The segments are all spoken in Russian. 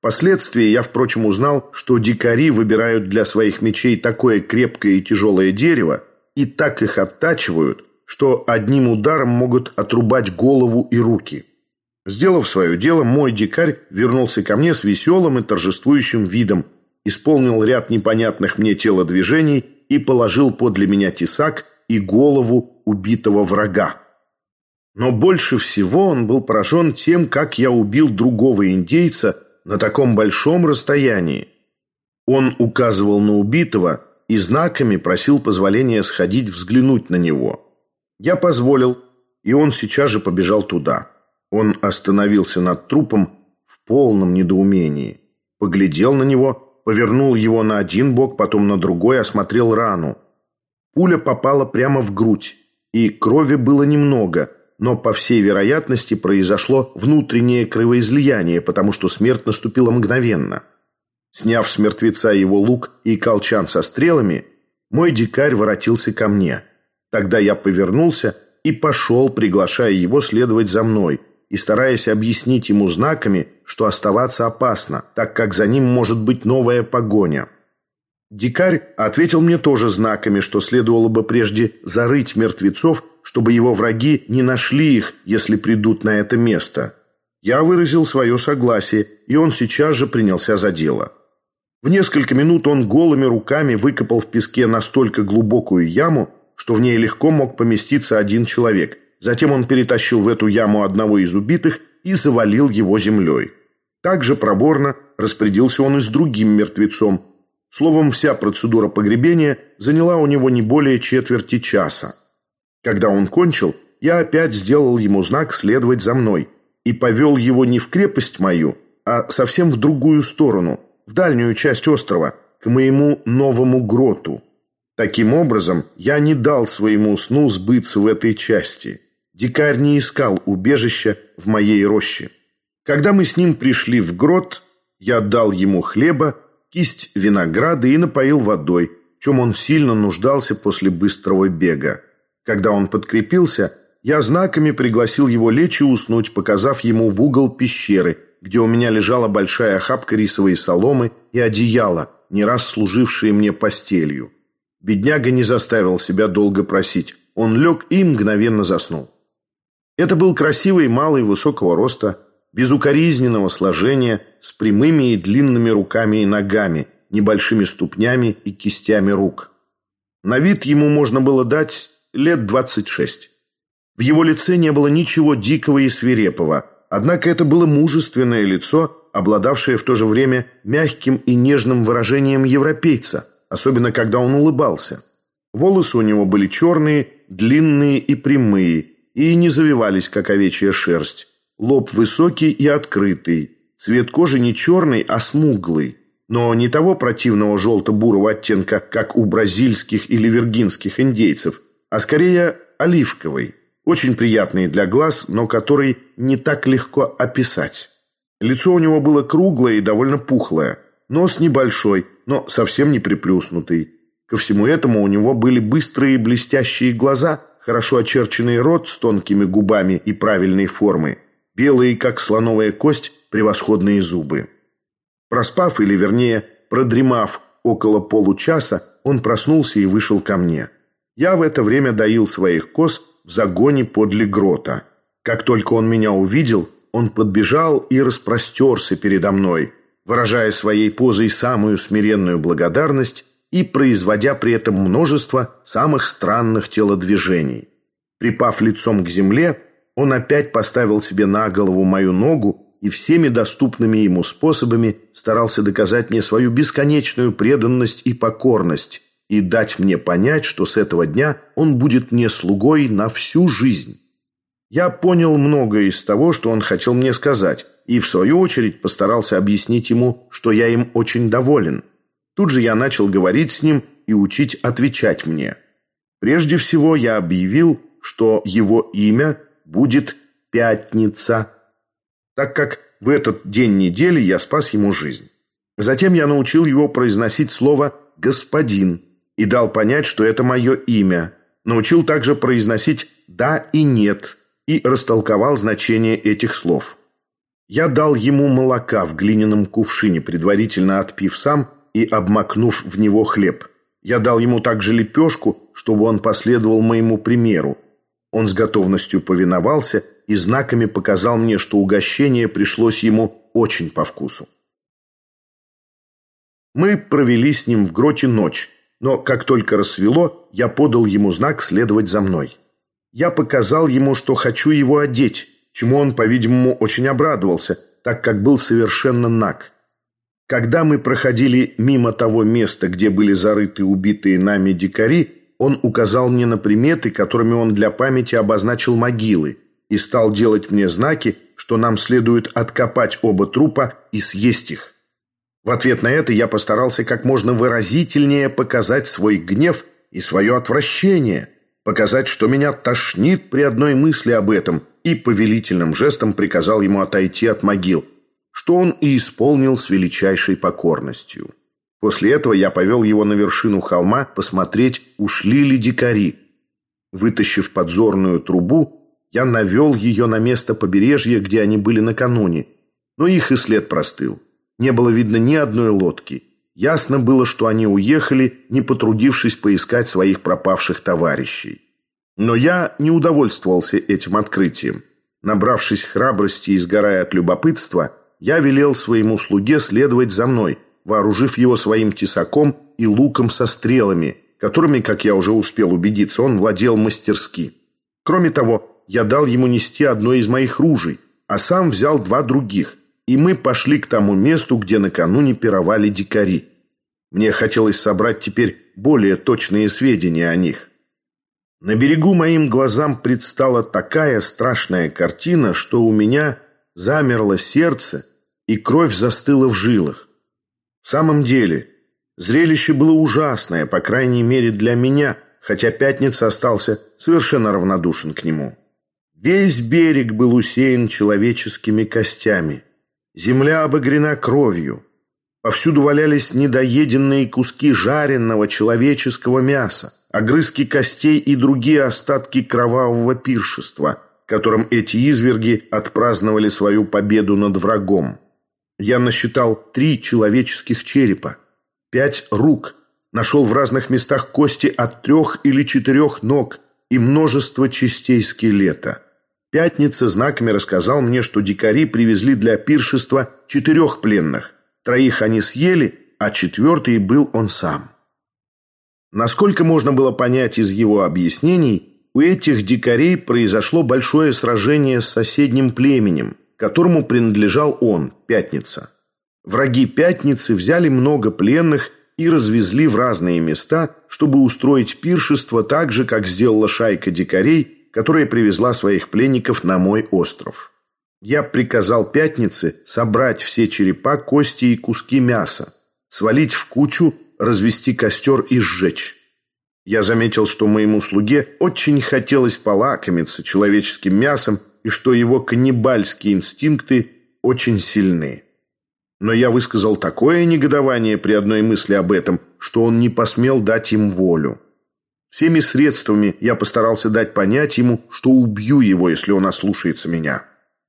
Впоследствии я, впрочем, узнал, что дикари выбирают для своих мечей такое крепкое и тяжелое дерево и так их оттачивают, что одним ударом могут отрубать голову и руки. Сделав свое дело, мой дикарь вернулся ко мне с веселым и торжествующим видом, исполнил ряд непонятных мне телодвижений и положил подле меня тесак и голову убитого врага. Но больше всего он был поражен тем, как я убил другого индейца на таком большом расстоянии. Он указывал на убитого и знаками просил позволения сходить взглянуть на него. Я позволил, и он сейчас же побежал туда. Он остановился над трупом в полном недоумении, поглядел на него, повернул его на один бок, потом на другой, осмотрел рану. Пуля попала прямо в грудь, и крови было немного, но, по всей вероятности, произошло внутреннее кровоизлияние, потому что смерть наступила мгновенно. Сняв с мертвеца его лук и колчан со стрелами, мой дикарь воротился ко мне. Тогда я повернулся и пошел, приглашая его следовать за мной и стараясь объяснить ему знаками, что оставаться опасно, так как за ним может быть новая погоня. Дикарь ответил мне тоже знаками, что следовало бы прежде зарыть мертвецов, чтобы его враги не нашли их, если придут на это место. Я выразил свое согласие, и он сейчас же принялся за дело. В несколько минут он голыми руками выкопал в песке настолько глубокую яму, что в ней легко мог поместиться один человек. Затем он перетащил в эту яму одного из убитых и завалил его землей. Также проборно распорядился он и с другим мертвецом. Словом, вся процедура погребения заняла у него не более четверти часа. Когда он кончил, я опять сделал ему знак следовать за мной и повел его не в крепость мою, а совсем в другую сторону, в дальнюю часть острова, к моему новому гроту. Таким образом, я не дал своему сну сбыться в этой части. Дикарь не искал убежища в моей роще. Когда мы с ним пришли в грот, я дал ему хлеба, кисть винограда и напоил водой, в чем он сильно нуждался после быстрого бега. Когда он подкрепился, я знаками пригласил его лечь и уснуть, показав ему в угол пещеры, где у меня лежала большая охапка рисовой соломы и одеяло, не раз служившие мне постелью. Бедняга не заставил себя долго просить. Он лег и мгновенно заснул. Это был красивый малый высокого роста, безукоризненного сложения, с прямыми и длинными руками и ногами, небольшими ступнями и кистями рук. На вид ему можно было дать лет 26. В его лице не было ничего дикого и свирепого, однако это было мужественное лицо, обладавшее в то же время мягким и нежным выражением европейца, особенно когда он улыбался. Волосы у него были черные, длинные и прямые, и не завивались, как овечья шерсть. Лоб высокий и открытый, цвет кожи не черный, а смуглый, но не того противного желто-бурого оттенка, как у бразильских или виргинских индейцев, а скорее оливковый, очень приятный для глаз, но который не так легко описать. Лицо у него было круглое и довольно пухлое, нос небольшой, но совсем не приплюснутый. Ко всему этому у него были быстрые блестящие глаза, хорошо очерченный рот с тонкими губами и правильной формы, белые, как слоновая кость, превосходные зубы. Проспав, или вернее, продремав около получаса, он проснулся и вышел ко мне. Я в это время доил своих коз в загоне подле грота. Как только он меня увидел, он подбежал и распростерся передо мной, выражая своей позой самую смиренную благодарность и производя при этом множество самых странных телодвижений. Припав лицом к земле, он опять поставил себе на голову мою ногу и всеми доступными ему способами старался доказать мне свою бесконечную преданность и покорность и дать мне понять, что с этого дня он будет мне слугой на всю жизнь. Я понял многое из того, что он хотел мне сказать, и в свою очередь постарался объяснить ему, что я им очень доволен. Тут же я начал говорить с ним и учить отвечать мне. Прежде всего я объявил, что его имя будет Пятница, так как в этот день недели я спас ему жизнь. Затем я научил его произносить слово «господин» и дал понять, что это мое имя. Научил также произносить «да» и «нет» и растолковал значение этих слов. Я дал ему молока в глиняном кувшине, предварительно отпив сам и обмакнув в него хлеб. Я дал ему также лепешку, чтобы он последовал моему примеру. Он с готовностью повиновался и знаками показал мне, что угощение пришлось ему очень по вкусу. Мы провели с ним в гроте ночь, но как только рассвело, я подал ему знак следовать за мной. Я показал ему, что хочу его одеть, чему он, по-видимому, очень обрадовался, так как был совершенно наг. Когда мы проходили мимо того места, где были зарыты убитые нами дикари, он указал мне на приметы, которыми он для памяти обозначил могилы, и стал делать мне знаки, что нам следует откопать оба трупа и съесть их. В ответ на это я постарался как можно выразительнее показать свой гнев и свое отвращение, показать, что меня тошнит при одной мысли об этом, и повелительным жестом приказал ему отойти от могил, что он и исполнил с величайшей покорностью. После этого я повел его на вершину холма посмотреть, ушли ли дикари. Вытащив подзорную трубу, я навел ее на место побережья, где они были накануне, но их и след простыл. Не было видно ни одной лодки. Ясно было, что они уехали, не потрудившись поискать своих пропавших товарищей. Но я не удовольствовался этим открытием. Набравшись храбрости и сгорая от любопытства, я велел своему слуге следовать за мной, вооружив его своим тесаком и луком со стрелами, которыми, как я уже успел убедиться, он владел мастерски. Кроме того, я дал ему нести одно из моих ружей, а сам взял 2 других, и мы пошли к тому месту, где накануне пировали дикари. Мне хотелось собрать теперь более точные сведения о них. На берегу моим глазам предстала такая страшная картина, что у меня замерло сердце и кровь застыла в жилах. В самом деле, зрелище было ужасное, по крайней мере для меня, хотя Пятница остался совершенно равнодушен к нему. Весь берег был усеян человеческими костями. Земля обогрена кровью. Повсюду валялись недоеденные куски жареного человеческого мяса, огрызки костей и другие остатки кровавого пиршества, которым эти изверги отпраздновали свою победу над врагом. Я насчитал 3 человеческих черепа, 5 рук, нашел в разных местах кости от 3 или 4 ног и множество частей скелета. Пятница знаками рассказал мне, что дикари привезли для пиршества 4 пленных. 3 они съели, а 4-й был он сам. Насколько можно было понять из его объяснений, у этих дикарей произошло большое сражение с соседним племенем, которому принадлежал он, Пятница. Враги Пятницы взяли много пленных и развезли в разные места, чтобы устроить пиршество так же, как сделала шайка дикарей, которая привезла своих пленников на мой остров. Я приказал Пятнице собрать все черепа, кости и куски мяса, свалить в кучу, развести костер и сжечь. Я заметил, что моему слуге очень хотелось полакомиться человеческим мясом и что его каннибальские инстинкты очень сильны. Но я высказал такое негодование при одной мысли об этом, что он не посмел дать им волю. Всеми средствами я постарался дать понять ему, что убью его, если он ослушается меня.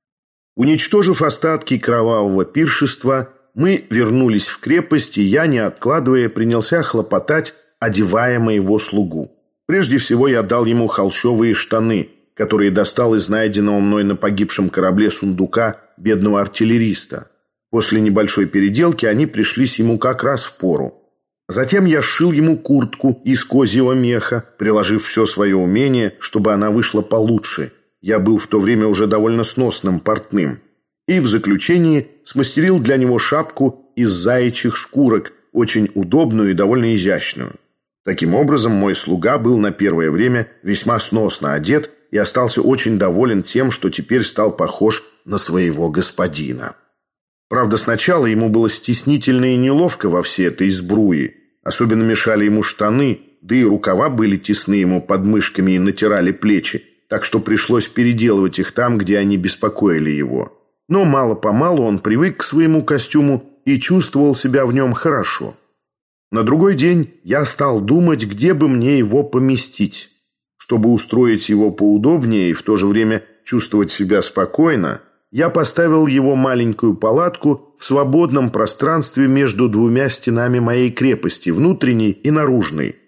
Уничтожив остатки кровавого пиршества, мы вернулись в крепость, и я, не откладывая, принялся хлопотать, одевая моего слугу. Прежде всего я дал ему холщовые штаны, которые достал из найденного мной на погибшем корабле сундука бедного артиллериста. После небольшой переделки они пришлись ему как раз в пору. Затем я сшил ему куртку из козьего меха, приложив все свое умение, чтобы она вышла получше. Я был в то время уже довольно сносным портным. И в заключении смастерил для него шапку из заячьих шкурок, очень удобную и довольно изящную. Таким образом, мой слуга был на первое время весьма сносно одет и остался очень доволен тем, что теперь стал похож на своего господина. Правда, сначала ему было стеснительно и неловко во всей этой сбруе. Особенно мешали ему штаны, да и рукава были тесны ему под мышками и натирали плечи, так что пришлось переделывать их там, где они беспокоили его. Но мало-помалу он привык к своему костюму и чувствовал себя в нем хорошо. На другой день я стал думать, где бы мне его поместить. Чтобы устроить его поудобнее и в то же время чувствовать себя спокойно, я поставил его маленькую палатку в свободном пространстве между двумя стенами моей крепости, внутренней и наружной.